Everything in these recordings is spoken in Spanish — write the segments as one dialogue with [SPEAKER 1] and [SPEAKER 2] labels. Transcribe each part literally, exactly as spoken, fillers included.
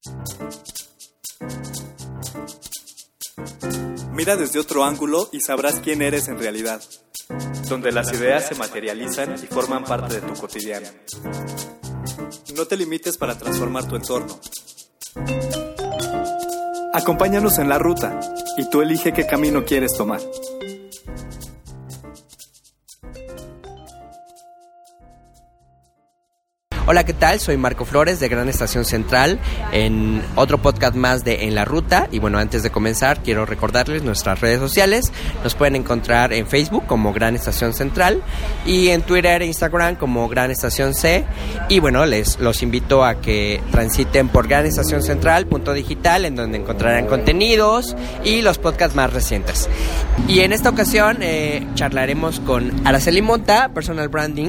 [SPEAKER 1] Mira desde otro ángulo y sabrás quién eres en realidad.
[SPEAKER 2] Donde las ideas se materializan y forman parte de tu cotidiano.
[SPEAKER 1] No te limites para transformar tu entorno. Acompáñanos en la ruta y tú elige qué camino quieres tomar.
[SPEAKER 3] Hola, ¿qué tal? Soy Marco Flores de Gran Estación Central en otro podcast más de En la Ruta. Y bueno, antes de comenzar quiero recordarles nuestras redes sociales. Nos pueden encontrar en Facebook como Gran Estación Central y en Twitter e Instagram como Gran Estación C. Y bueno, les los invito a que transiten por gran estación central punto digital, en donde encontrarán contenidos y los podcasts más recientes. Y en esta ocasión eh, charlaremos con Araceli Monta, Personal Branding.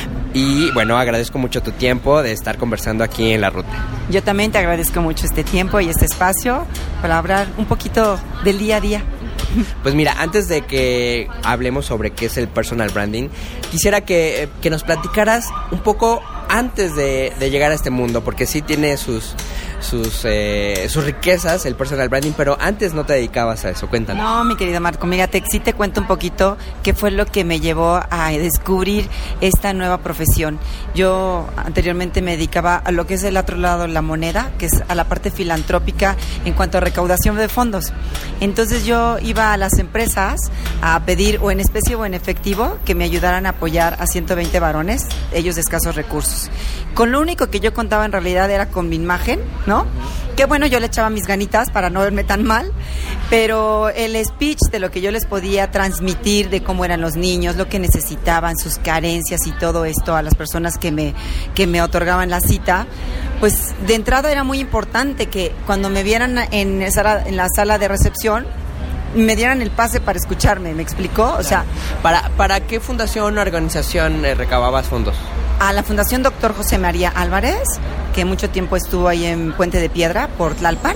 [SPEAKER 3] Y bueno, agradezco mucho tu tiempo de estar conversando aquí en La Ruta.
[SPEAKER 4] Yo también te agradezco mucho este tiempo y este espacio para hablar un poquito del día a día.
[SPEAKER 3] Pues mira, antes de que hablemos sobre qué es el personal branding, quisiera que, que nos platicaras un poco antes de, de llegar a este mundo, porque sí tiene sus sus eh, sus riquezas el personal branding, pero antes no te dedicabas a eso. Cuéntanos.
[SPEAKER 4] No, mi querido Marco, mira, te, sí te cuento un poquito qué fue lo que me llevó a descubrir esta nueva profesión. Yo anteriormente me dedicaba a lo que es el otro lado de la moneda, que es a la parte filantrópica en cuanto a recaudación de fondos. Entonces yo iba a las empresas a pedir o en especie o en efectivo que me ayudaran a apoyar a ciento veinte varones, ellos de escasos recursos. Con lo único que yo contaba en realidad era con mi imagen, ¿no? Que bueno, yo le echaba mis ganitas para no verme tan mal, pero el speech de lo que yo les podía transmitir de cómo eran los niños, lo que necesitaban, sus carencias y todo esto a las personas que me, que me otorgaban la cita, pues de entrada era muy importante que cuando me vieran en, esa, en la sala de recepción me dieran el pase para escucharme, ¿me explicó? O sea,
[SPEAKER 3] ¿para, para qué fundación o organización eh, recababas fondos?
[SPEAKER 4] A la Fundación Doctor José María Álvarez, que mucho tiempo estuvo ahí en Puente de Piedra, por Tlalpan,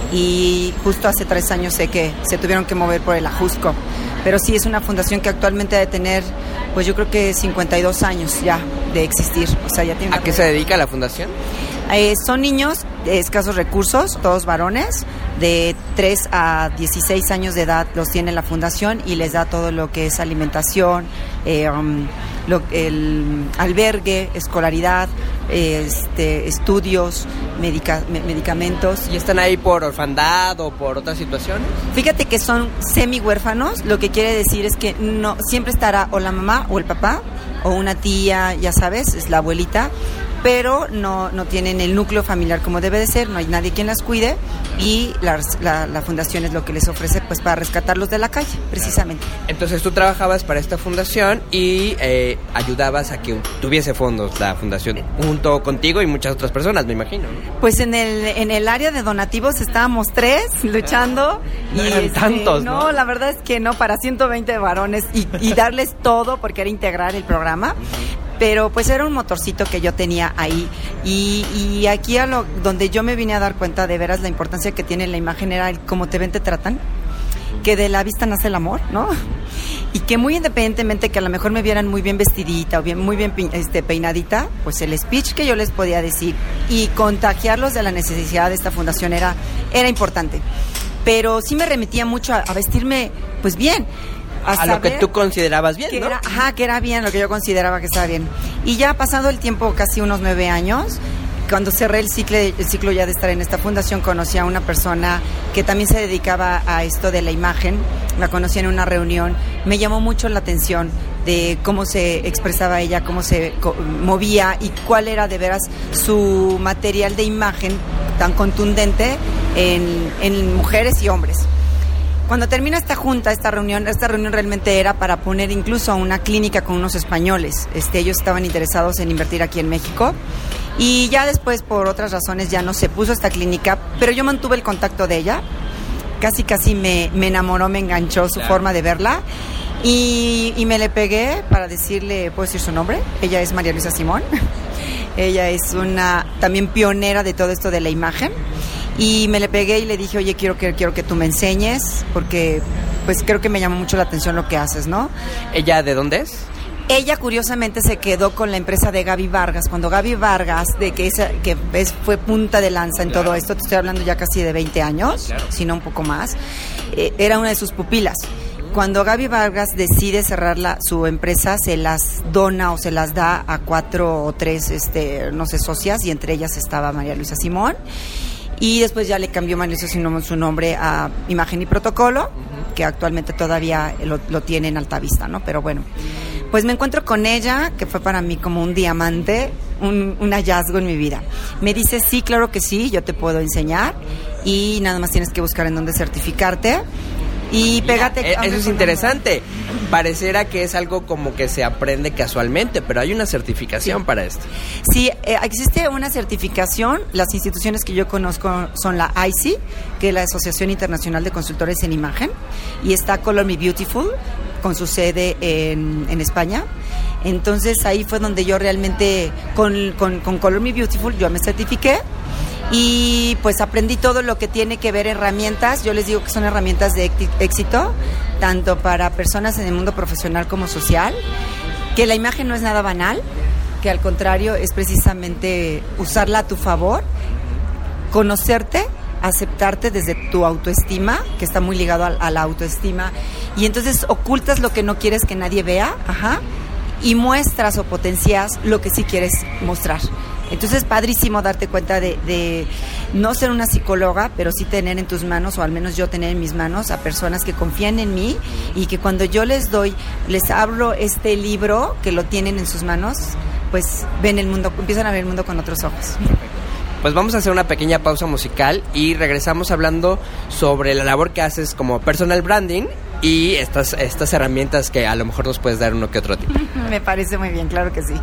[SPEAKER 4] y justo hace tres años sé que se tuvieron que mover por el Ajusco. Pero sí es una fundación que actualmente ha de tener, pues yo creo que cincuenta y dos años ya de existir. O sea, ya tiene.
[SPEAKER 3] ¿A qué se dedica la fundación?
[SPEAKER 4] Eh, son niños de escasos recursos, todos varones, de tres a dieciséis años de edad los tiene la fundación y les da todo lo que es alimentación, eh, um, lo, el albergue, escolaridad, este, estudios, medica, me, medicamentos.
[SPEAKER 3] ¿Y están ahí por orfandad o por otras situaciones?
[SPEAKER 4] Fíjate que son semi huérfanos, lo que quiere decir es que no siempre estará o la mamá o el papá o una tía, ya sabes, es la abuelita, pero no, no tienen el núcleo familiar como debe de ser, no hay nadie quien las cuide y la, la, la fundación es lo que les ofrece pues para rescatarlos de la calle, precisamente.
[SPEAKER 3] Entonces tú trabajabas para esta fundación y eh, ayudabas a que tuviese fondos la fundación, junto contigo y muchas otras personas, me imagino, ¿no?
[SPEAKER 4] Pues en el, en el área de donativos estábamos tres luchando.
[SPEAKER 3] No
[SPEAKER 4] y
[SPEAKER 3] eran
[SPEAKER 4] este,
[SPEAKER 3] tantos, ¿no?
[SPEAKER 4] No, la verdad es que no, para ciento veinte varones y, y darles todo porque era integrar el programa. Uh-huh. Pero pues era un motorcito que yo tenía ahí y, y aquí a lo donde yo me vine a dar cuenta de veras la importancia que tiene la imagen era el cómo te ven, te tratan, que de la vista nace el amor, ¿no? Y que muy independientemente que a lo mejor me vieran muy bien vestidita o bien muy bien este, peinadita, pues el speech que yo les podía decir y contagiarlos de la necesidad de esta fundación era, era importante. Pero sí me remitía mucho a, a vestirme pues bien.
[SPEAKER 3] A, a lo que tú considerabas bien,
[SPEAKER 4] que
[SPEAKER 3] ¿no?
[SPEAKER 4] Era, ajá, que era bien, lo que yo consideraba que estaba bien. Y ya pasado el tiempo, casi unos nueve años, cuando cerré el ciclo, el ciclo ya de estar en esta fundación, conocí a una persona que también se dedicaba a esto de la imagen. La conocí en una reunión. Me llamó mucho la atención de cómo se expresaba ella, cómo se co- movía y cuál era de veras su material de imagen tan contundente en, en mujeres y hombres. Cuando termina esta junta, esta reunión, esta reunión realmente era para poner incluso a una clínica con unos españoles. Este, ellos estaban interesados en invertir aquí en México. Y ya después, por otras razones, ya no se puso esta clínica, pero yo mantuve el contacto de ella. Casi, casi me, me enamoró, me enganchó su forma de verla. Y, y me le pegué para decirle, ¿puedo decir su nombre? Ella es María Luisa Simón. Ella es una también pionera de todo esto de la imagen. Y me le pegué y le dije, oye, quiero que, quiero que tú me enseñes, porque pues creo que me llama mucho la atención lo que haces, ¿no?
[SPEAKER 3] ¿Ella de dónde es?
[SPEAKER 4] Ella curiosamente se quedó con la empresa de Gaby Vargas, cuando Gaby Vargas, de que, esa, que es, fue punta de lanza en claro. todo esto, te estoy hablando ya casi de veinte años, claro. si no un poco más, eh, era una de sus pupilas. Cuando Gaby Vargas decide cerrar la, su empresa, se las dona o se las da a cuatro o tres, este, no sé, socias, y entre ellas estaba María Luisa Simón. Y después ya le cambió María Luisa Simón su nombre a Imagen y Protocolo, uh-huh. que actualmente todavía lo, lo tiene en alta vista, ¿no? Pero bueno, pues me encuentro con ella, que fue para mí como un diamante, un, un hallazgo en mi vida. Me dice, sí, claro que sí, yo te puedo enseñar y nada más tienes que buscar en dónde certificarte. Y pégate.
[SPEAKER 3] Mira, eso es interesante. Pareciera que es algo como que se aprende casualmente, pero hay una certificación sí. para esto.
[SPEAKER 4] Sí, eh, existe una certificación. Las instituciones que yo conozco son la I C I, que es la Asociación Internacional de Consultores en Imagen, y está Color Me Beautiful, con su sede en, en España. Entonces ahí fue donde yo realmente, con, con, con Color Me Beautiful, yo me certifiqué. Y pues aprendí todo lo que tiene que ver herramientas. Yo les digo que son herramientas de éxito, tanto para personas en el mundo profesional como social, que la imagen no es nada banal, que al contrario es precisamente usarla a tu favor, conocerte, aceptarte desde tu autoestima, que está muy ligado a, a la autoestima, y entonces ocultas lo que no quieres que nadie vea, ajá, y muestras o potencias lo que sí quieres mostrar. Entonces, padrísimo darte cuenta de, de no ser una psicóloga, pero sí tener en tus manos, o al menos yo tener en mis manos, a personas que confían en mí y que cuando yo les doy, les abro este libro, que lo tienen en sus manos, pues ven el mundo, empiezan a ver el mundo con otros ojos.
[SPEAKER 3] Pues vamos a hacer una pequeña pausa musical y regresamos hablando sobre la labor que haces como personal branding y estas, estas herramientas que a lo mejor nos puedes dar uno que otro tipo.
[SPEAKER 4] Me parece muy bien, claro que sí.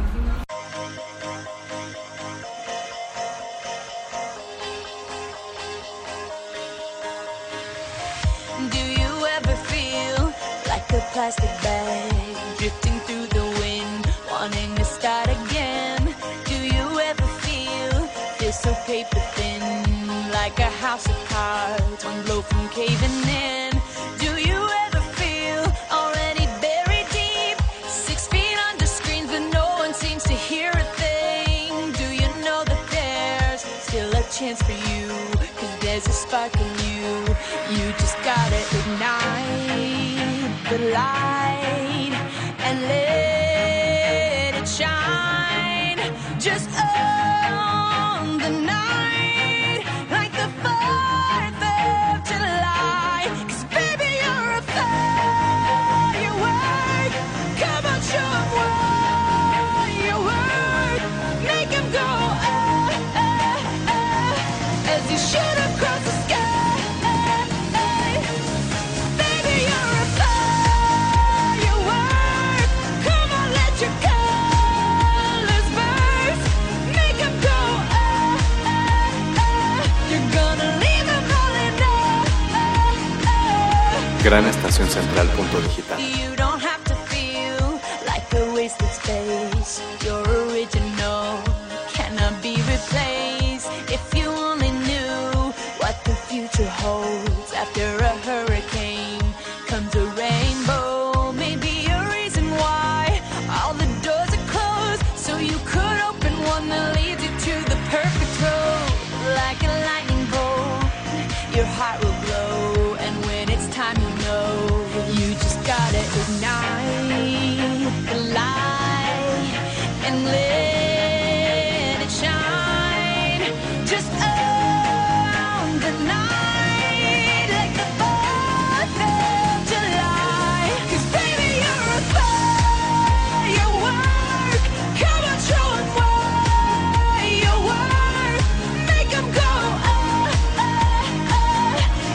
[SPEAKER 5] Plastic bag drifting through the wind, wanting to start again. Do you ever feel this so paper thin, like a house of cards, one blow from caving in? Do you ever feel already buried deep, six feet under screens but no one seems to hear a thing? Do you know that there's still a chance for you, 'cause there's a spark in you, you just gotta ignite the light and let it shine. Just own the night like the fourth of July. 'Cause baby, you're a firework. Come on, show 'em what you work. Make 'em go ah, ah, ah, as you shoot across the sky.
[SPEAKER 2] Gran Estación Central punto digital.
[SPEAKER 5] You don't have to feel like a wasted space. Your original cannot be replaced. If you only knew what the future holds, after a hurricane comes a rainbow. Maybe a reason why all the doors are closed, so you could open one that leads you to the perfect road. Like a lightning bolt, your heart will glow, and when it's time you know, you just gotta ignite the light and let it shine. Just own the night like the fourth of July. 'Cause baby, you're a firework. Come on, show 'em what you work. Make 'em go ah, ah, ah,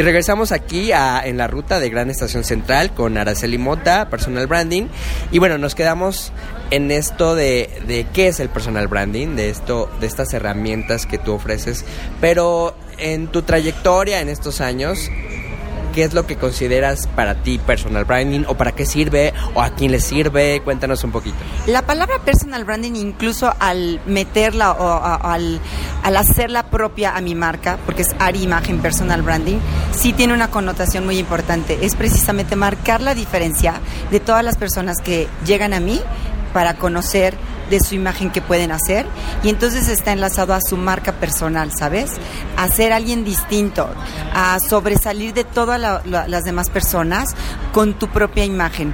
[SPEAKER 3] Y regresamos aquí a En la Ruta de Gran Estación Central con Araceli Mota, Personal Branding. Y bueno, nos quedamos en esto de, de qué es el Personal Branding, de esto, de estas herramientas que tú ofreces. Pero en tu trayectoria en estos años, ¿qué es lo que consideras para ti personal branding? ¿O para qué sirve? ¿O a quién le sirve? Cuéntanos un poquito.
[SPEAKER 4] La palabra personal branding, incluso al meterla o a, al, al hacerla propia a mi marca, porque es Ari Imagen Personal Branding, sí tiene una connotación muy importante. Es precisamente marcar la diferencia de todas las personas que llegan a mí para conocer de su imagen que pueden hacer, y entonces está enlazado a su marca personal, ¿sabes? A ser alguien distinto, a sobresalir de todas la, la, las demás personas con tu propia imagen.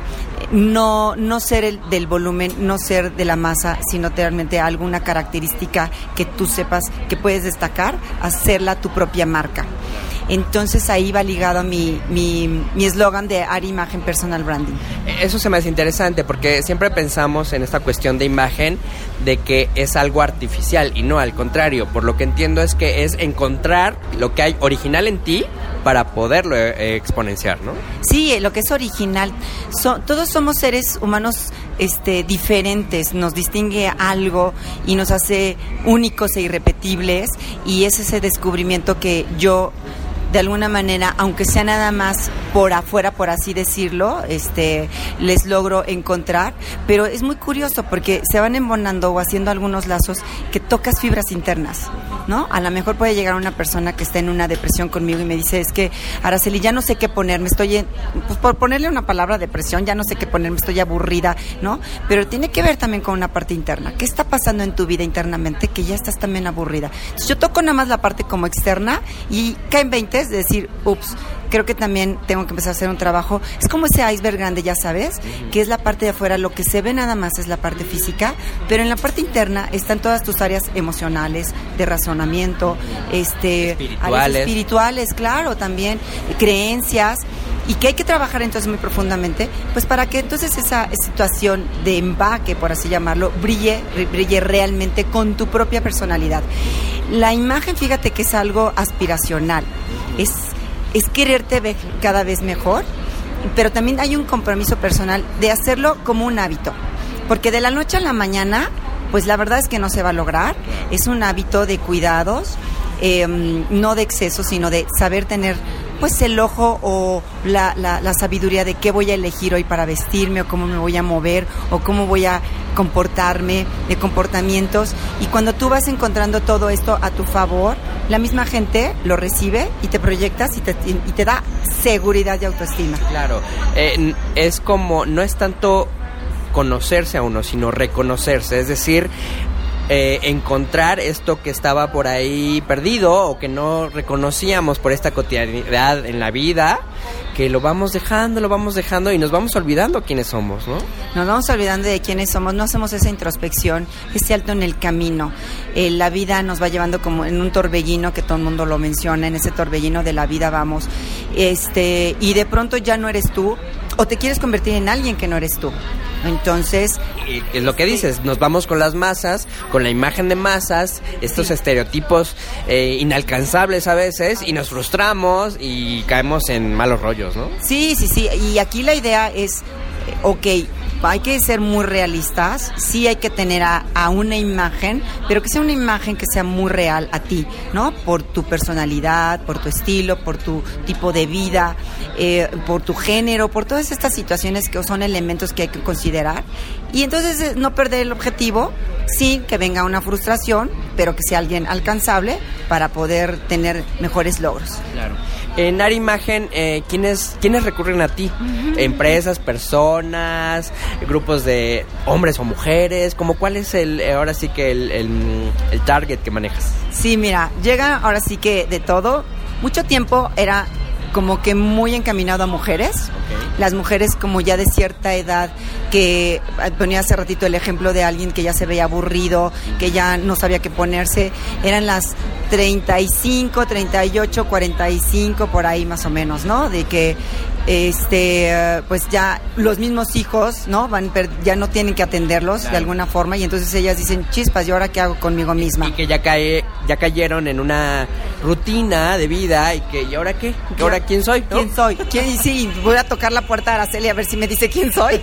[SPEAKER 4] No, no ser el del volumen, no ser de la masa, sino realmente alguna característica que tú sepas que puedes destacar, hacerla tu propia marca. Entonces ahí va ligado mi mi mi eslogan de Ari Imagen Personal Branding.
[SPEAKER 3] Eso se me hace interesante porque siempre pensamos en esta cuestión de imagen de que es algo artificial y no, al contrario. Por lo que entiendo es que es encontrar lo que hay original en ti para poderlo eh, exponenciar, ¿no?
[SPEAKER 4] Sí, lo que es original. So, todos somos seres humanos este, diferentes, nos distingue algo y nos hace únicos e irrepetibles, y es ese descubrimiento que yo, de alguna manera, aunque sea nada más por afuera, por así decirlo, este, les logro encontrar. Pero es muy curioso porque se van embonando o haciendo algunos lazos que tocas fibras internas, ¿no? A lo mejor puede llegar una persona que está en una depresión conmigo y me dice, es que, Araceli, ya no sé qué ponerme, estoy en, pues por ponerle una palabra, depresión, ya no sé qué ponerme, estoy aburrida, ¿no? Pero tiene que ver también con una parte interna. ¿Qué está pasando en tu vida internamente que ya estás también aburrida? Entonces, yo toco nada más la parte como externa y caen veinte de decir, ups, creo que también tengo que empezar a hacer un trabajo. Es como ese iceberg grande, ya sabes, que es la parte de afuera, lo que se ve nada más es la parte física, pero en la parte interna están todas tus áreas emocionales, de razonamiento, este,
[SPEAKER 3] espirituales,
[SPEAKER 4] áreas espirituales, claro, también, creencias, y que hay que trabajar entonces muy profundamente, pues para que entonces esa situación de empaque, por así llamarlo, brille, brille realmente con tu propia personalidad. La imagen, fíjate que es algo aspiracional, es, es quererte ver cada vez mejor, pero también hay un compromiso personal de hacerlo como un hábito, porque de la noche a la mañana, pues la verdad es que no se va a lograr. Es un hábito de cuidados, eh, no de exceso, sino de saber tener pues el ojo o la, la, la sabiduría de qué voy a elegir hoy para vestirme, o cómo me voy a mover, o cómo voy a comportarme, de comportamientos. Y cuando tú vas encontrando todo esto a tu favor, la misma gente lo recibe y te proyectas y te, y te da seguridad y autoestima.
[SPEAKER 3] Claro, eh, es como, no es tanto conocerse a uno, sino reconocerse, es decir, eh, encontrar esto que estaba por ahí perdido o que no reconocíamos por esta cotidianidad en la vida, que lo vamos dejando, lo vamos dejando y nos vamos olvidando quiénes somos, ¿no?
[SPEAKER 4] Nos vamos olvidando de quiénes somos, no hacemos esa introspección, ese alto en el camino. Eh, la vida nos va llevando como en un torbellino, que todo el mundo lo menciona, en ese torbellino de la vida vamos, este, y de pronto ya no eres tú, o te quieres convertir en alguien que no eres tú. Entonces,
[SPEAKER 3] y es lo que dices, nos vamos con las masas, con la imagen de masas, estos sí. estereotipos eh, inalcanzables a veces, y nos frustramos y caemos en malos rollos, ¿no?
[SPEAKER 4] Sí, sí, sí, y aquí la idea es, ok, hay que ser muy realistas, sí hay que tener a, a una imagen, pero que sea una imagen que sea muy real a ti, ¿no? Por tu personalidad, por tu estilo, por tu tipo de vida, eh, por tu género, por todas estas situaciones que son elementos que hay que considerar. Y entonces no perder el objetivo, sí, que venga una frustración, pero que sea alguien alcanzable para poder tener mejores logros.
[SPEAKER 3] Claro. En Ari Imagen, eh, ¿quiénes, ¿quiénes recurren a ti? Uh-huh. Empresas, personas, grupos de hombres o mujeres, ¿cómo cuál es el, ahora sí que el, el, el target que manejas?
[SPEAKER 4] Sí, mira, llega ahora sí que de todo. Mucho tiempo era como que muy encaminado a mujeres. Okay. Las mujeres como ya de cierta edad, que ponía hace ratito el ejemplo de alguien que ya se veía aburrido, que ya no sabía qué ponerse, eran las treinta y cinco, treinta y ocho, cuarenta y cinco, por ahí más o menos, ¿no? De que este pues ya los mismos hijos, ¿no? Van ya no tienen que atenderlos, claro, de alguna forma, y entonces ellas dicen, chispas, ¿y ahora qué hago conmigo misma?
[SPEAKER 3] Y que ya cae ya cayeron en una rutina de vida y que, ¿y ahora qué? ¿Y ahora quién soy? ¿No?
[SPEAKER 4] ¿Quién soy? ¿Quién? Y sí, voy a tocar la puerta de Araceli a ver si me dice quién soy.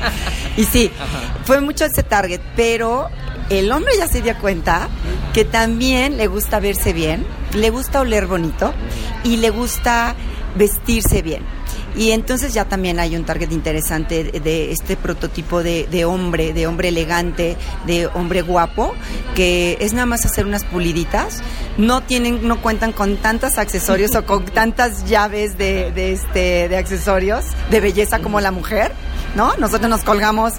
[SPEAKER 4] Y sí, fue mucho ese target, pero el hombre ya se dio cuenta que también le gusta verse bien, le gusta oler bonito y le gusta vestirse bien. Y entonces ya también hay un target interesante de, de este prototipo de, de hombre, de hombre elegante, de hombre guapo, que es nada más hacer unas puliditas. No tienen, no cuentan con tantos accesorios o con tantas llaves de, de este, de accesorios de belleza como la mujer, ¿no? Nosotros nos colgamos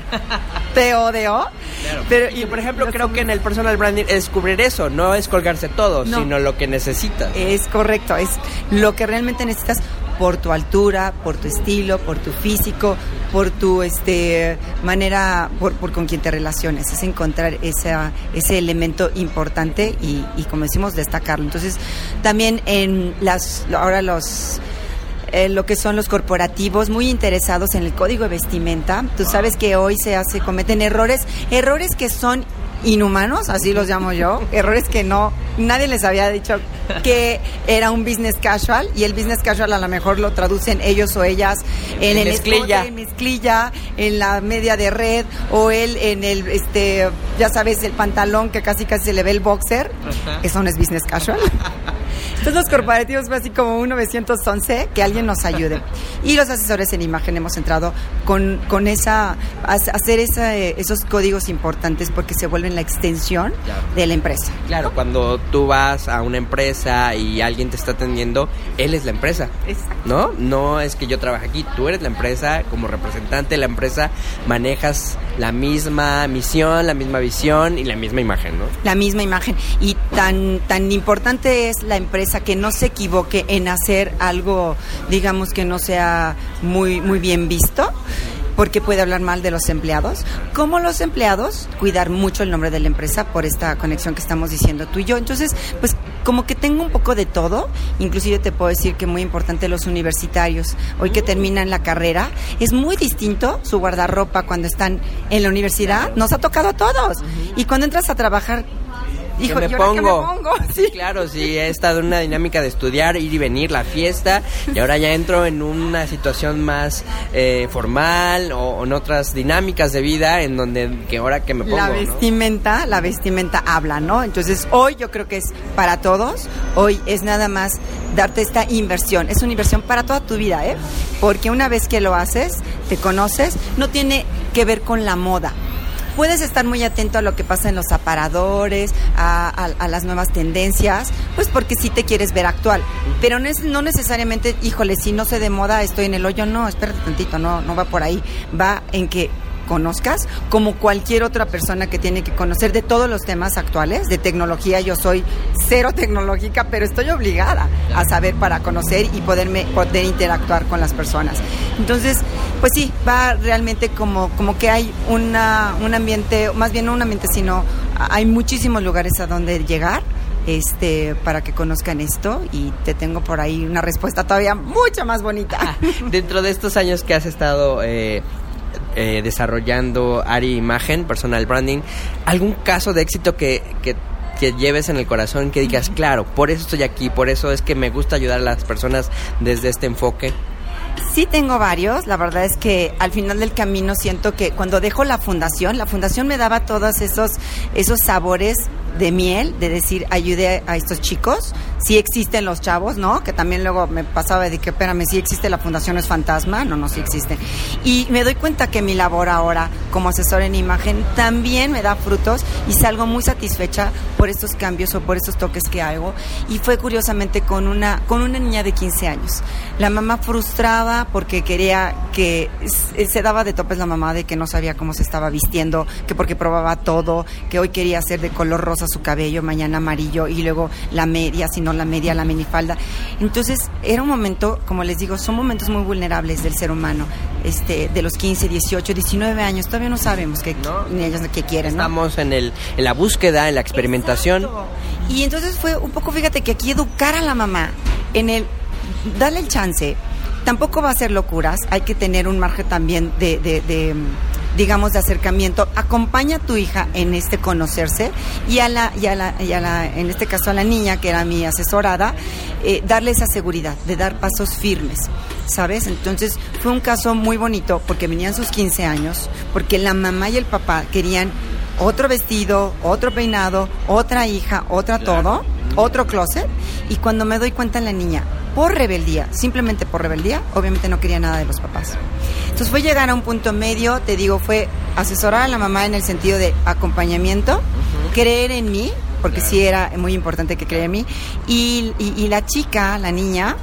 [SPEAKER 4] T O D O.
[SPEAKER 3] Claro. Pero, y por ejemplo, creo que en el personal branding es cubrir eso, no es colgarse todo, no, sino lo que necesitas.
[SPEAKER 4] Es correcto, es lo que realmente necesitas por tu altura, por tu estilo, por tu físico, por tu este manera, por, por con quien te relaciones, es encontrar esa, ese elemento importante y, y como decimos, destacarlo. Entonces, también en las, ahora los... Eh, lo que son los corporativos muy interesados en el código de vestimenta. Tú sabes que hoy se hace, cometen errores, errores que son inhumanos, así los llamo yo, errores que no, nadie les había dicho que era un business casual, y el business casual a lo mejor lo traducen ellos o ellas en el mezclilla, en mezclilla, en la media de red, o él en el, este, ya sabes, el pantalón que casi casi se le ve el boxer. Ajá. Eso no es business casual. Entonces los corporativos fue así como un novecientos once, que alguien nos ayude. Y los asesores en imagen hemos entrado con, con esa, a hacer esa, esos códigos importantes porque se vuelven la extensión claro. de la empresa.
[SPEAKER 3] Claro, ¿no? Cuando tú vas a una empresa y alguien te está atendiendo, él es la empresa. Exacto. ¿No? No es que yo trabaje aquí, tú eres la empresa, como representante de la empresa manejas la misma misión, la misma visión y la misma imagen, ¿no?
[SPEAKER 4] La misma imagen. Y tan, tan importante es la empresa que no se equivoque en hacer algo, digamos, que no sea muy, muy bien visto, porque puede hablar mal de los empleados, como los empleados cuidar mucho el nombre de la empresa por esta conexión que estamos diciendo tú y yo. Entonces, pues como que tengo un poco de todo, inclusive te puedo decir que muy importante los universitarios, hoy que terminan la carrera, es muy distinto su guardarropa cuando están en la universidad, nos ha tocado a todos, y cuando entras a trabajar, hijo,
[SPEAKER 3] me
[SPEAKER 4] ¿y
[SPEAKER 3] pongo?
[SPEAKER 4] ¿qué me pongo?
[SPEAKER 3] Sí, claro, sí, he estado en una dinámica de estudiar, ir y venir, la fiesta, y ahora ya entro en una situación más eh, formal o, o en otras dinámicas de vida en donde, que ahora que me pongo,
[SPEAKER 4] La vestimenta, ¿no? La vestimenta habla, ¿no? Entonces, hoy yo creo que es para todos, hoy es nada más darte esta inversión, es una inversión para toda tu vida, ¿eh? Porque una vez que lo haces, te conoces, no tiene que ver con la moda. Puedes estar muy atento a lo que pasa en los aparadores, a, a, a las nuevas tendencias, pues porque sí te quieres ver actual. Pero no, es, no necesariamente, híjole, si no sé de moda, estoy en el hoyo. No, espérate tantito, no, no va por ahí. Va en que conozcas, como cualquier otra persona que tiene que conocer de todos los temas actuales, de tecnología. Yo soy cero tecnológica, pero estoy obligada a saber para conocer y poderme, poder interactuar con las personas. Entonces, pues sí, va realmente como, como que hay una, un ambiente, más bien no un ambiente, sino hay muchísimos lugares a donde llegar. Este, para que conozcan esto, y te tengo por ahí una respuesta todavía mucho más bonita.
[SPEAKER 3] Dentro de estos años que has estado eh, eh, desarrollando Ari Imagen, personal branding, ¿algún caso de éxito que, que, que lleves en el corazón, que digas, uh-huh, claro, por eso estoy aquí, por eso es que me gusta ayudar a las personas desde este enfoque?
[SPEAKER 4] Sí tengo varios, la verdad es que al final del camino siento que cuando dejo la fundación, la fundación me daba todos esos, esos sabores de miel, de decir, ayudé a estos chicos, sí existen los chavos, ¿no? Que también luego me pasaba de que, espérame, sí existe la fundación, es fantasma, no, no, sí existe. Y me doy cuenta que mi labor ahora como asesor en imagen también me da frutos y salgo muy satisfecha por estos cambios o por estos toques que hago. Y fue curiosamente con una, con una niña de quince años. La mamá frustrada porque quería que, se daba de topes la mamá de que no sabía cómo se estaba vistiendo, que porque probaba todo, que hoy quería hacer de color rosa su cabello, mañana amarillo, y luego la media, si no la media, la minifalda. Entonces era un momento, como les digo, son momentos muy vulnerables del ser humano, este, de los quince, dieciocho, diecinueve años, todavía no sabemos qué, ¿no? Ni ellos qué quieren, ¿no?
[SPEAKER 3] Estamos en el, en la búsqueda, en la experimentación.
[SPEAKER 4] Exacto. Y entonces fue un poco, fíjate que aquí educar a la mamá en el darle el chance. Tampoco va a ser locuras, hay que tener un margen también de, de, de, digamos, de acercamiento. Acompaña a tu hija en este conocerse y a la, y a la, y a la en este caso a la niña, que era mi asesorada, eh, darle esa seguridad, de dar pasos firmes, ¿sabes? Entonces fue un caso muy bonito porque venían sus quince años, porque la mamá y el papá querían otro vestido, otro peinado, otra hija, otra todo, otro closet, y cuando me doy cuenta la niña, por rebeldía, simplemente por rebeldía, obviamente no quería nada de los papás. Entonces fue llegar a un punto medio, te digo, fue asesorar a la mamá en el sentido de acompañamiento, uh-huh. creer en mí, porque claro. sí era muy importante que creer en mí, y, y, y la chica, la niña,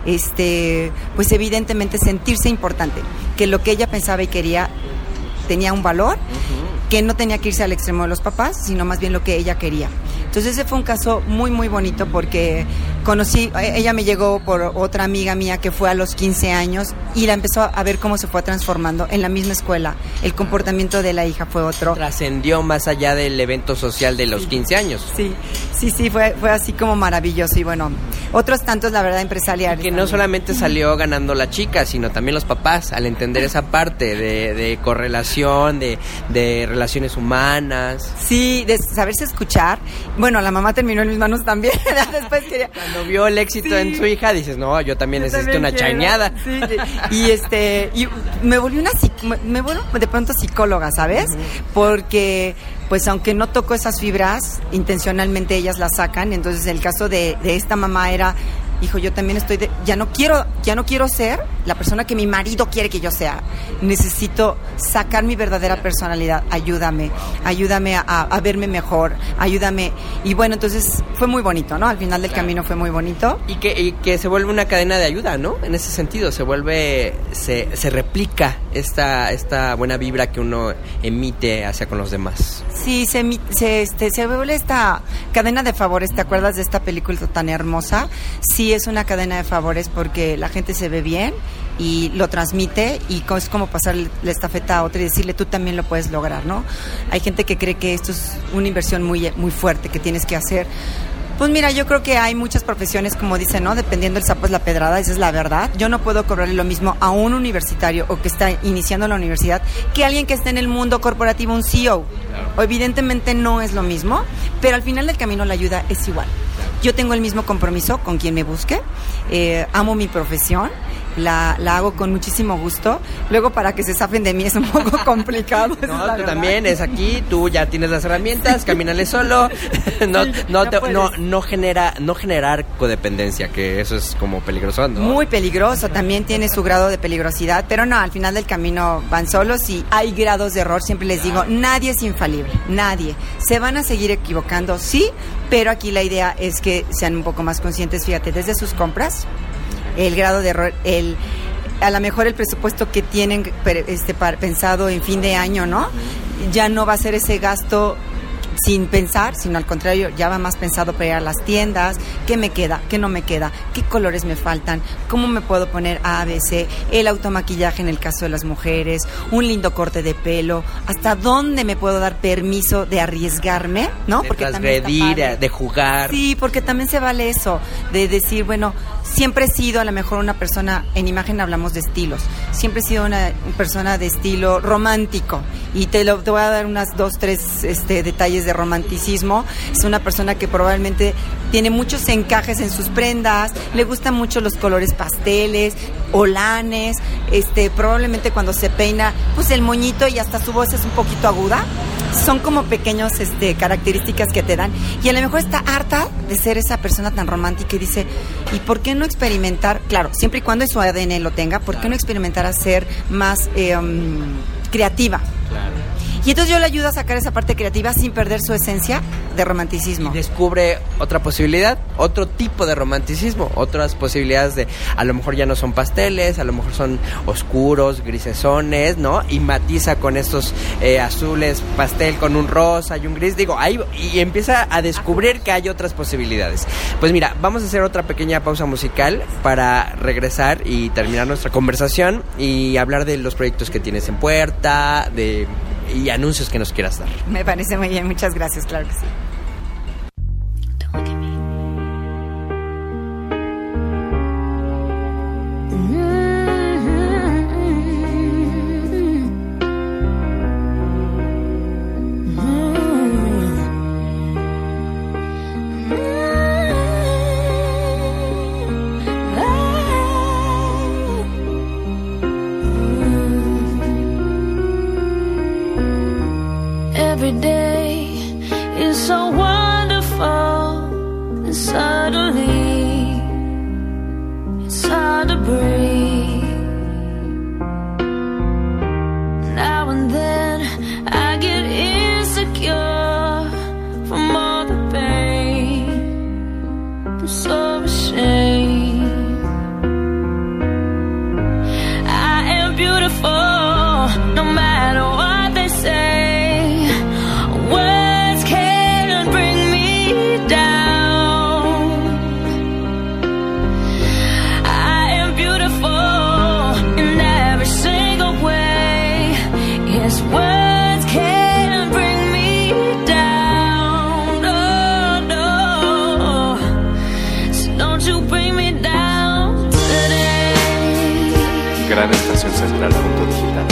[SPEAKER 4] este, pues evidentemente sentirse importante, que lo que ella pensaba y quería tenía un valor, uh-huh. que no tenía que irse al extremo de los papás, sino más bien lo que ella quería. Entonces ese fue un caso muy muy bonito porque conocí, ella me llegó por otra amiga mía que fue a los quince años y la empezó a ver cómo se fue transformando en la misma escuela. El comportamiento de la hija fue otro.
[SPEAKER 3] Trascendió más allá del evento social de los
[SPEAKER 4] sí.
[SPEAKER 3] quince años.
[SPEAKER 4] Sí, sí, sí, fue, fue así como maravilloso y bueno, otros tantos la verdad empresariales.
[SPEAKER 3] Y que no solamente salió ganando la chica, sino también los papás al entender esa parte de, de correlación, de, de relaciones humanas.
[SPEAKER 4] Sí, de saberse escuchar. Bueno, la mamá terminó en mis manos también. Después quería...
[SPEAKER 3] Cuando vio el éxito sí. en su hija, dices, no, yo también yo necesito también una quiero. chañada.
[SPEAKER 4] Sí, sí. Y este, y me volví una me vuelvo de pronto psicóloga, ¿sabes? Uh-huh. Porque, pues aunque no toco esas fibras, intencionalmente ellas las sacan. Entonces el caso de, de esta mamá era, hijo, yo también estoy de, ya no quiero, ya no quiero ser la persona que mi marido quiere que yo sea. Necesito sacar mi verdadera personalidad. Ayúdame, ayúdame a, a verme mejor, ayúdame. Y bueno, entonces fue muy bonito, ¿no? Al final del camino fue muy bonito.
[SPEAKER 3] Y que, y que se vuelve una cadena de ayuda, ¿no? En ese sentido, se vuelve, se, se replica esta, esta buena vibra que uno emite hacia con los demás.
[SPEAKER 4] Sí, se, se, este, se vuelve esta cadena de favores. ¿Te acuerdas de esta película tan hermosa? Sí, es una cadena de favores porque la gente se ve bien y lo transmite y es como pasar la estafeta a otra y decirle tú también lo puedes lograr, ¿no? Hay gente que cree que esto es una inversión muy, muy fuerte que tienes que hacer. Pues mira, yo creo que hay muchas profesiones, como dicen, ¿no? Dependiendo del sapo es la pedrada, esa es la verdad. Yo no puedo cobrarle lo mismo a un universitario o que está iniciando la universidad que a alguien que está en el mundo corporativo, un C E O. Claro. Evidentemente no es lo mismo, pero al final del camino la ayuda es igual. Yo tengo el mismo compromiso con quien me busque, eh, amo mi profesión, la, la hago con muchísimo gusto. Luego para que se zafen de mí es un poco complicado.
[SPEAKER 3] No, tú también es aquí, tú ya tienes las herramientas, sí. camínale solo, no, sí, no, no, te, no, no, genera, no generar codependencia, que eso es como peligroso, ¿no?
[SPEAKER 4] Muy peligroso, también tiene su grado de peligrosidad, pero no, al final del camino van solos y hay grados de error, siempre les digo, nadie es infalible, nadie. Se van a seguir equivocando, sí, pero aquí la idea es que sean un poco más conscientes, fíjate, desde sus compras, el grado de error, el a lo mejor el presupuesto que tienen este pensado en fin de año, ¿no? Ya no va a ser ese gasto sin pensar, sino al contrario, ya va más pensado para ir a las tiendas, qué me queda, qué no me queda, qué colores me faltan, cómo me puedo poner A, B, C, el automaquillaje en el caso de las mujeres, un lindo corte de pelo, hasta dónde me puedo dar permiso de arriesgarme, ¿no?
[SPEAKER 3] De
[SPEAKER 4] porque
[SPEAKER 3] transgredir, de jugar.
[SPEAKER 4] Sí, porque también se vale eso, de decir, bueno, siempre he sido a lo mejor una persona, en imagen hablamos de estilos, siempre he sido una persona de estilo romántico, y te, lo, te voy a dar unas dos, tres este, detalles de romanticismo. Es una persona que probablemente tiene muchos encajes en sus prendas, le gustan mucho los colores pasteles, holanes, este, probablemente cuando se peina, pues el moñito y hasta su voz es un poquito aguda. Son como pequeños este, características que te dan, y a lo mejor está harta de ser esa persona tan romántica y dice, ¿y por qué no experimentar? Claro, siempre y cuando en su A D N lo tenga, ¿por qué no experimentar a ser más eh, um, creativa? Claro. Y entonces yo le ayudo a sacar esa parte creativa sin perder su esencia de romanticismo.
[SPEAKER 3] Y descubre otra posibilidad, otro tipo de romanticismo, otras posibilidades de, a lo mejor ya no son pasteles, a lo mejor son oscuros, grisesones, ¿no? Y matiza con estos eh, azules, pastel con un rosa y un gris, digo, ahí, y empieza a descubrir que hay otras posibilidades. Pues mira, vamos a hacer otra pequeña pausa musical para regresar y terminar nuestra conversación y hablar de los proyectos que tienes en puerta, de... y anuncios que nos quieras dar.
[SPEAKER 4] Me parece muy bien, muchas gracias, claro que sí.
[SPEAKER 5] every day is so wonderful, and suddenly it's hard to breathe. Now and then I get insecure from all the pain. I'm so ashamed. I am beautiful, no matter what they say. Words can't bring me down. I am beautiful in every single way. Yes, words can't bring me down. No, no. So don't you bring me down today.
[SPEAKER 2] Gran Estación Central punto digital.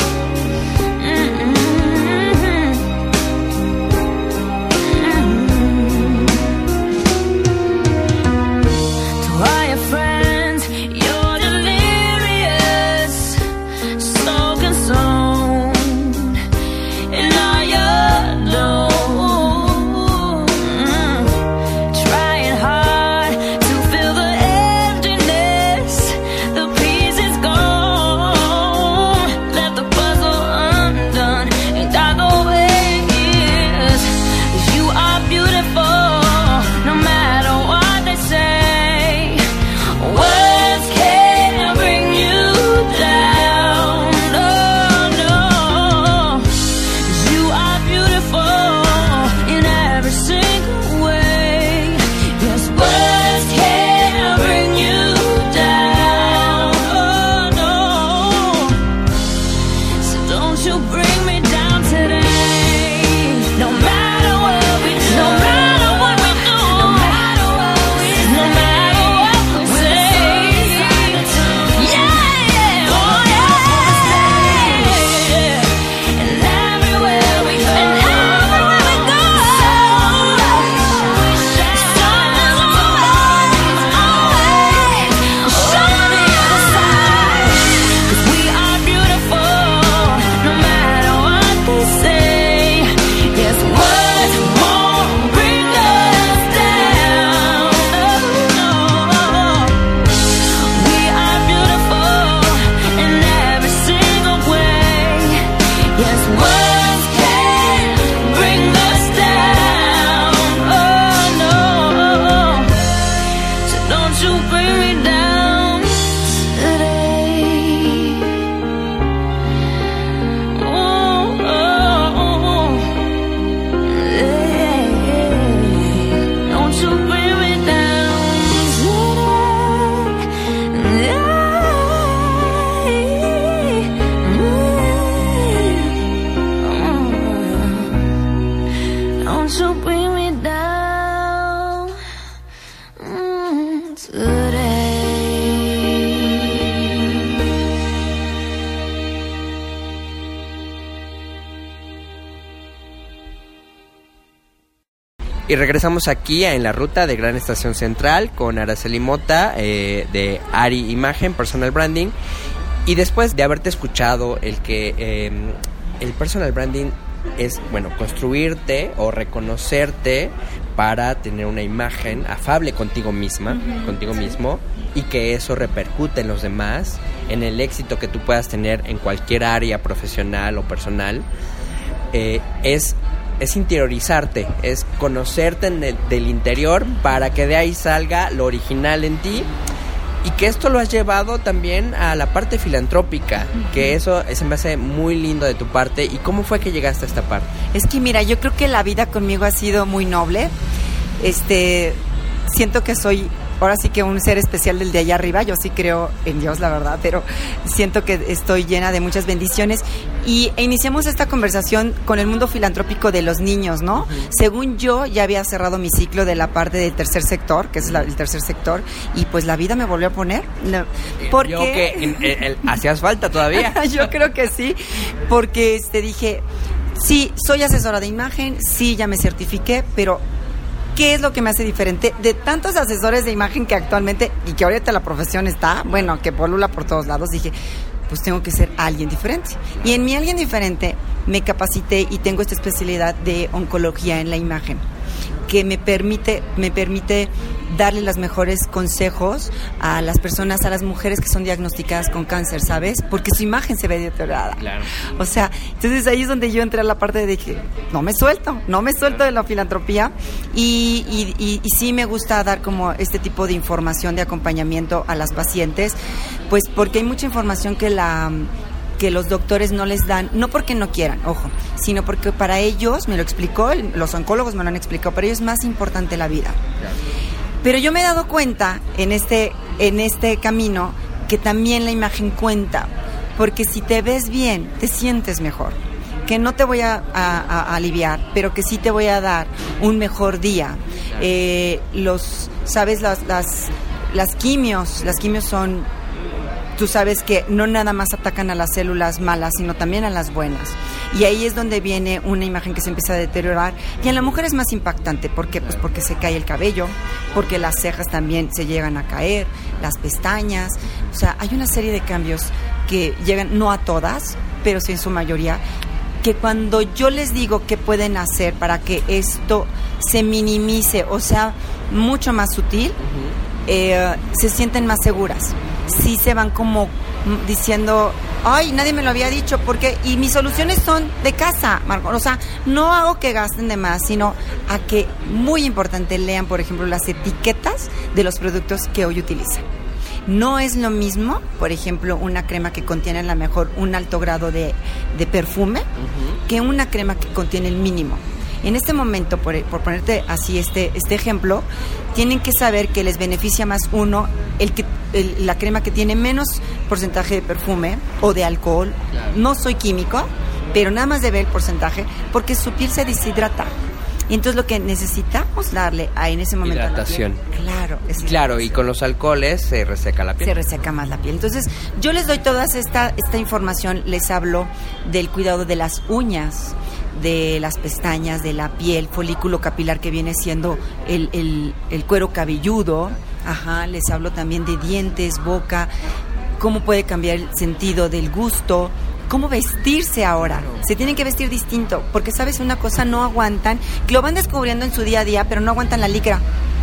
[SPEAKER 3] Y regresamos aquí a En la Ruta de Gran Estación Central con Araceli Mota eh, de Ari Imagen, Personal Branding. Y después de haberte escuchado el que eh, el personal branding es, bueno, construirte o reconocerte para tener una imagen afable contigo misma, uh-huh. contigo mismo, y que eso repercute en los demás, en el éxito que tú puedas tener en cualquier área profesional o personal. Eh, es es interiorizarte, es conocerte en el, del interior para que de ahí salga lo original en ti, y que esto lo has llevado también a la parte filantrópica, uh-huh. que eso se me hace muy lindo de tu parte. ¿Y cómo fue que llegaste a esta parte?
[SPEAKER 4] Es que mira, yo creo que la vida conmigo ha sido muy noble. Este, siento que soy ahora sí que un ser especial del de allá arriba. Yo sí creo en Dios, la verdad, pero siento que estoy llena de muchas bendiciones. Y iniciamos esta conversación con el mundo filantrópico de los niños, ¿no? Uh-huh. Según yo, ya había cerrado mi ciclo de la parte del tercer sector, que es la, el tercer sector, y pues la vida me volvió a poner.
[SPEAKER 3] Porque yo que en, en, en, hacías falta todavía.
[SPEAKER 4] Yo creo que sí, porque este, dije, sí, soy asesora de imagen, sí, ya me certifiqué, pero ¿qué es lo que me hace diferente de tantos asesores de imagen que actualmente, y que ahorita la profesión está, bueno, que polula por todos lados? Dije, pues tengo que ser alguien diferente. Y en mi alguien diferente me capacité y tengo esta especialidad de oncología en la imagen, que me permite, me permite darle los mejores consejos a las personas, a las mujeres que son diagnosticadas con cáncer, ¿sabes? Porque su imagen se ve deteriorada. Claro. O sea, entonces ahí es donde yo entré a la parte de que no me suelto, no me suelto de la filantropía y, y, y, y sí me gusta dar como este tipo de información, de acompañamiento a las pacientes, pues porque hay mucha información que la... que los doctores no les dan, no porque no quieran, ojo, sino porque para ellos, me lo explicó, los oncólogos me lo han explicado, para ellos es más importante la vida. Pero yo me he dado cuenta en este, en este camino que también la imagen cuenta, porque si te ves bien, te sientes mejor, que no te voy a, a, a aliviar, pero que sí te voy a dar un mejor día. Eh, los, sabes, las, las, las quimios, las quimios son... Tú sabes que no nada más atacan a las células malas, sino también a las buenas. Y ahí es donde viene una imagen que se empieza a deteriorar. Y en la mujer es más impactante. ¿Por qué? Pues porque se cae el cabello, porque las cejas también se llegan a caer, las pestañas. O sea, hay una serie de cambios que llegan, no a todas, pero sí en su mayoría, que cuando yo les digo qué pueden hacer para que esto se minimice o sea mucho más sutil, uh-huh. eh, se sienten más seguras. Sí se van como diciendo, ay, nadie me lo había dicho, porque y mis soluciones son de casa, Marco. O sea, no hago que gasten de más, sino a que, muy importante, lean, por ejemplo, las etiquetas de los productos que hoy utilizan. No es lo mismo, por ejemplo, una crema que contiene a lo mejor un alto grado de, de perfume, uh-huh. que una crema que contiene el mínimo. En este momento, por, por ponerte así este, este ejemplo, tienen que saber que les beneficia más uno, el que el, la crema que tiene menos porcentaje de perfume o de alcohol. Claro. No soy químico, pero nada más de ver el porcentaje, porque su piel se deshidrata. Y entonces lo que necesitamos darle a, en ese momento
[SPEAKER 3] hidratación.
[SPEAKER 4] A la piel, claro, es
[SPEAKER 3] claro, y con los alcoholes se reseca la piel.
[SPEAKER 4] Se reseca más la piel. Entonces, yo les doy toda esta, esta información, les hablo del cuidado de las uñas, de las pestañas, de la piel, folículo capilar que viene siendo el, el, el cuero cabelludo, ajá, les hablo también de dientes, boca, cómo puede cambiar el sentido del gusto, cómo vestirse ahora. Se tienen que vestir distinto, porque sabes una cosa, no aguantan, que lo van descubriendo en su día a día, pero no aguantan la licra.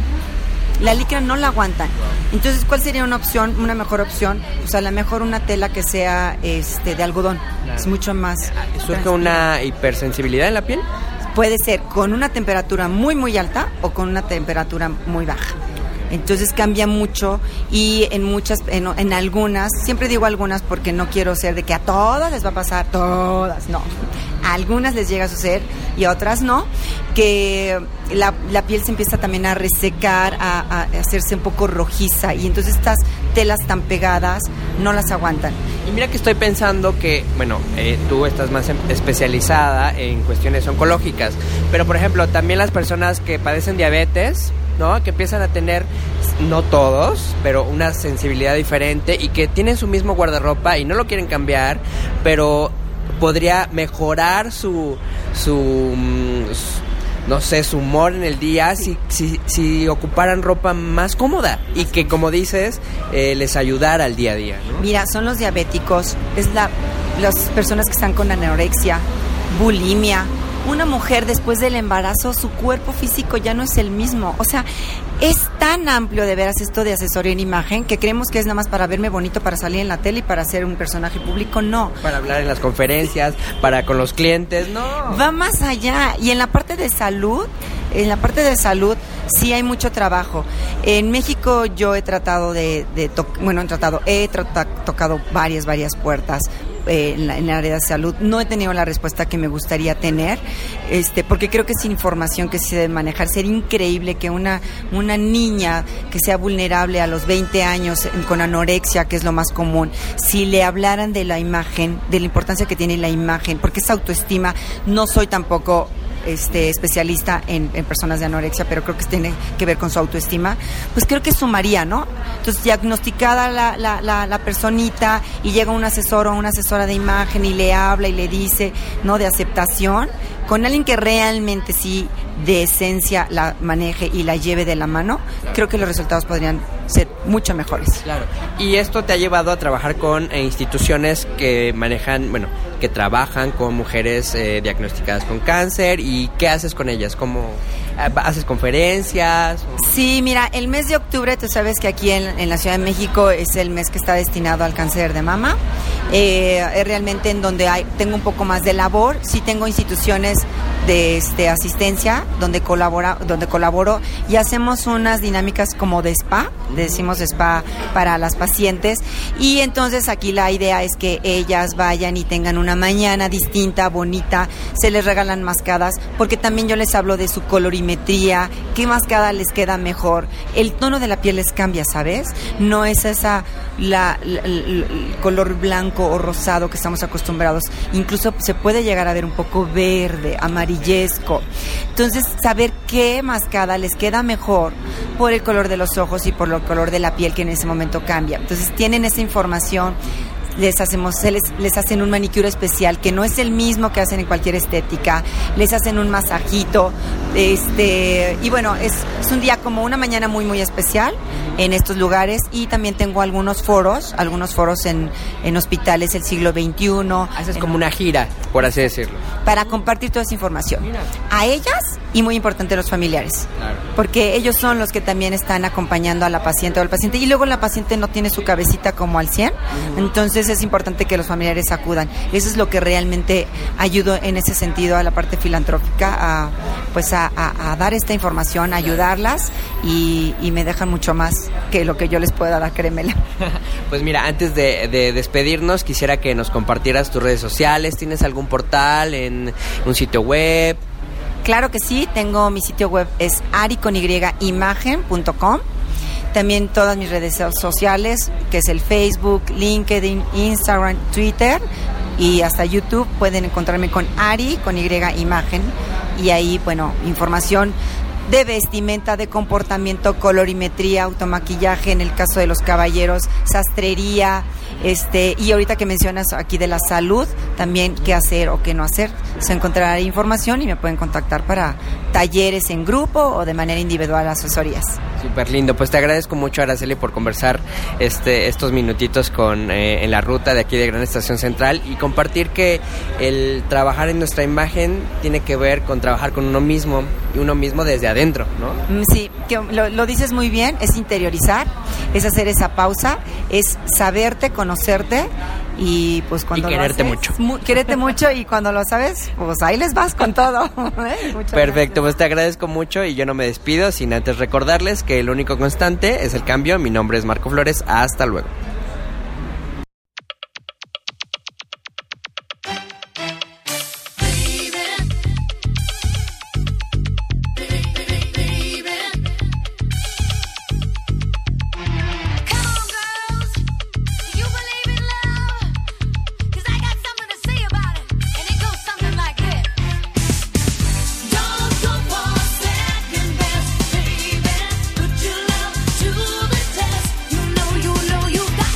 [SPEAKER 4] La licra no la aguantan. Entonces, ¿cuál sería una opción, una mejor opción? Pues a lo mejor una tela que sea este de algodón. Claro. Es mucho más.
[SPEAKER 3] ¿Surge una hipersensibilidad en la piel?
[SPEAKER 4] Puede ser con una temperatura muy, muy alta o con una temperatura muy baja. Entonces cambia mucho y en muchas, en, en algunas, siempre digo algunas porque no quiero ser de que a todas les va a pasar, todas, no. A algunas les llega a suceder y a otras no, que la, la piel se empieza también a resecar, a, a hacerse un poco rojiza y entonces estas telas tan pegadas no las aguantan.
[SPEAKER 3] Y mira que estoy pensando que, bueno, eh, tú estás más especializada en cuestiones oncológicas, pero por ejemplo también las personas que padecen diabetes, ¿no? Que empiezan a tener, no todos, pero una sensibilidad diferente y que tienen su mismo guardarropa y no lo quieren cambiar, pero podría mejorar su, su, no sé, su humor en el día si, si, si ocuparan ropa más cómoda y que, como dices, eh, les ayudara al día a día, ¿no?
[SPEAKER 4] Mira, son los diabéticos, es la, las personas que están con anorexia, bulimia. Una mujer después del embarazo, su cuerpo físico ya no es el mismo. O sea, es tan amplio de veras esto de asesoría en imagen que creemos que es nada más para verme bonito, para salir en la tele y para ser un personaje público. No.
[SPEAKER 3] Para hablar en las conferencias, para con los clientes, no.
[SPEAKER 4] Va más allá. Y en la parte de salud, en la parte de salud sí hay mucho trabajo. En México yo he tratado de, de to- bueno, he tratado, he trata- tocado varias, varias puertas. En, la, en el área de salud no he tenido la respuesta que me gustaría tener, este, porque creo que es información que se debe manejar. Sería increíble que una, una niña que sea vulnerable a los veinte años con anorexia, que es lo más común, si le hablaran de la imagen, de la importancia que tiene la imagen, porque es autoestima. No soy tampoco este especialista en, en personas de anorexia, pero creo que tiene que ver con su autoestima, pues creo que sumaría, ¿no? Entonces, diagnosticada la, la, la, la personita y llega un asesor o una asesora de imagen y le habla y le dice, ¿no?, de aceptación, con alguien que realmente sí de esencia la maneje y la lleve de la mano, creo que los resultados podrían ser mucho mejores.
[SPEAKER 3] Claro. Y esto te ha llevado a trabajar con eh, instituciones que manejan, bueno, que trabajan con mujeres eh, diagnosticadas con cáncer. ¿Y qué haces con ellas? ¿Cómo eh, haces conferencias? O...
[SPEAKER 4] Sí, mira, el mes de octubre, tú sabes que aquí en, en la Ciudad de México es el mes que está destinado al cáncer de mama. Eh, es realmente en donde hay, tengo un poco más de labor. Sí tengo instituciones de este, asistencia donde colabora, donde colaboro y hacemos unas dinámicas como de spa, decimos spa para las pacientes, y entonces aquí la idea es que ellas vayan y tengan una mañana distinta, bonita, se les regalan mascadas, porque también yo les hablo de su colorimetría, qué mascada les queda mejor, el tono de la piel les cambia, ¿sabes? No es esa la, la, la, el color blanco o rosado que estamos acostumbrados, incluso se puede llegar a ver un poco verde, amarillesco. Entonces, saber qué mascada les queda mejor por el color de los ojos y por el color de la piel que en ese momento cambia. Entonces, tienen esa información. Les hacemos, les, les hacen un manicure especial que no es el mismo que hacen en cualquier estética, les hacen un masajito, este, y bueno, es, es un día como una mañana muy muy especial en estos lugares, y también tengo algunos foros, algunos foros en, en hospitales del siglo veintiuno.
[SPEAKER 3] Haces
[SPEAKER 4] en,
[SPEAKER 3] como una gira, por así decirlo.
[SPEAKER 4] Para compartir toda esa información. Mira. A ellas y muy importante a los familiares. Claro. Porque ellos son los que también están acompañando a la paciente o al paciente, y luego la paciente no tiene su cabecita como al cien, uh-huh. Entonces es importante que los familiares acudan. Eso es lo que realmente ayudo en ese sentido a la parte filantrópica, a, pues a, a, a dar esta información, a ayudarlas, y, y me dejan mucho más que lo que yo les pueda dar, créemela.
[SPEAKER 3] Pues mira, antes de, de despedirnos, quisiera que nos compartieras tus redes sociales. ¿Tienes algún portal, en un sitio web?
[SPEAKER 4] Claro que sí, tengo mi sitio web, es ari con y imagen punto com. También todas mis redes sociales, que es el Facebook, LinkedIn, Instagram, Twitter y hasta YouTube. Pueden encontrarme con Ari, con Y, imagen. Y ahí, bueno, información de vestimenta, de comportamiento, colorimetría, automaquillaje, en el caso de los caballeros, sastrería, este, y ahorita que mencionas aquí de la salud, también qué hacer o qué no hacer, se encontrará información y me pueden contactar para talleres en grupo o de manera individual, asesorías.
[SPEAKER 3] Súper lindo, pues te agradezco mucho, Araceli, por conversar este estos minutitos con eh, en la ruta de aquí de Gran Estación Central, y compartir que el trabajar en nuestra imagen tiene que ver con trabajar con uno mismo, y uno mismo desde adentro, ¿no?
[SPEAKER 4] Sí, que lo, lo dices muy bien, es interiorizar, es hacer esa pausa, es saberte, conocerte, y pues cuando
[SPEAKER 3] y quererte
[SPEAKER 4] lo haces,
[SPEAKER 3] mucho.
[SPEAKER 4] Mu- quererte mucho, y cuando lo sabes, pues ahí les vas con todo. ¿Eh?
[SPEAKER 3] Perfecto, gracias. Pues te agradezco mucho, y yo no me despido sin antes recordarles que el único constante es el cambio. Mi nombre es Marco Flores, hasta luego.
[SPEAKER 5] You know you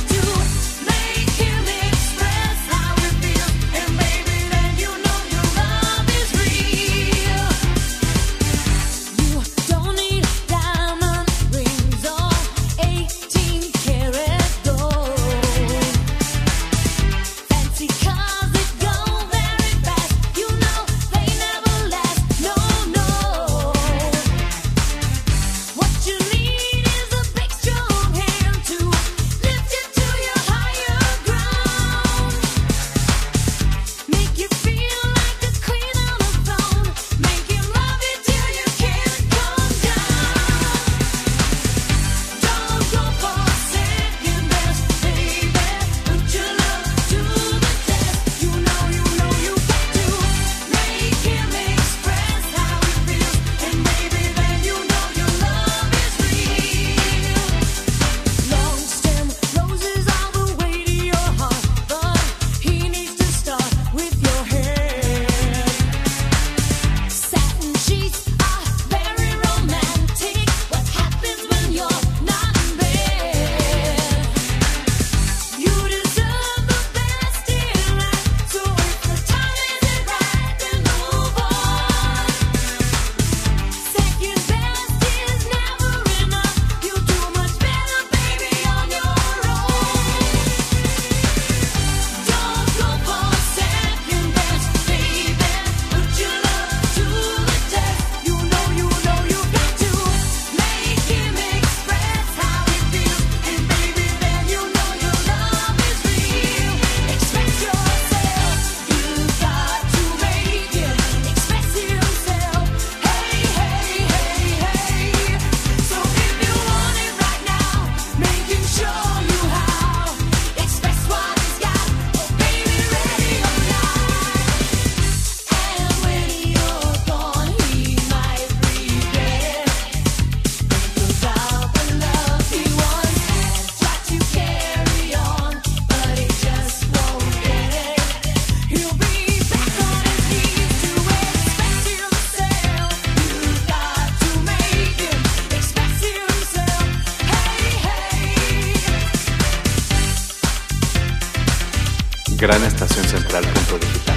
[SPEAKER 2] gran estación central punto digital.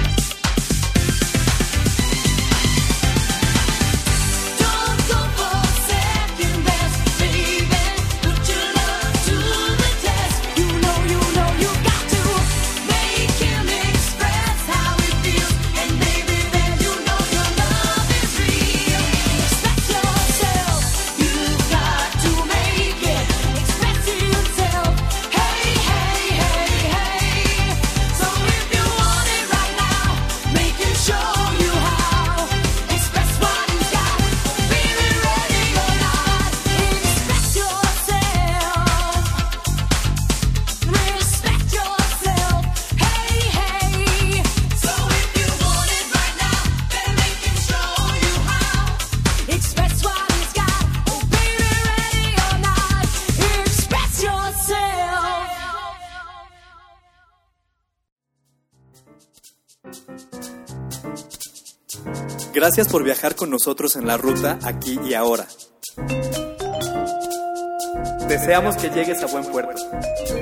[SPEAKER 1] Gracias por viajar con nosotros en la ruta aquí y ahora.
[SPEAKER 2] Deseamos que llegues a buen puerto.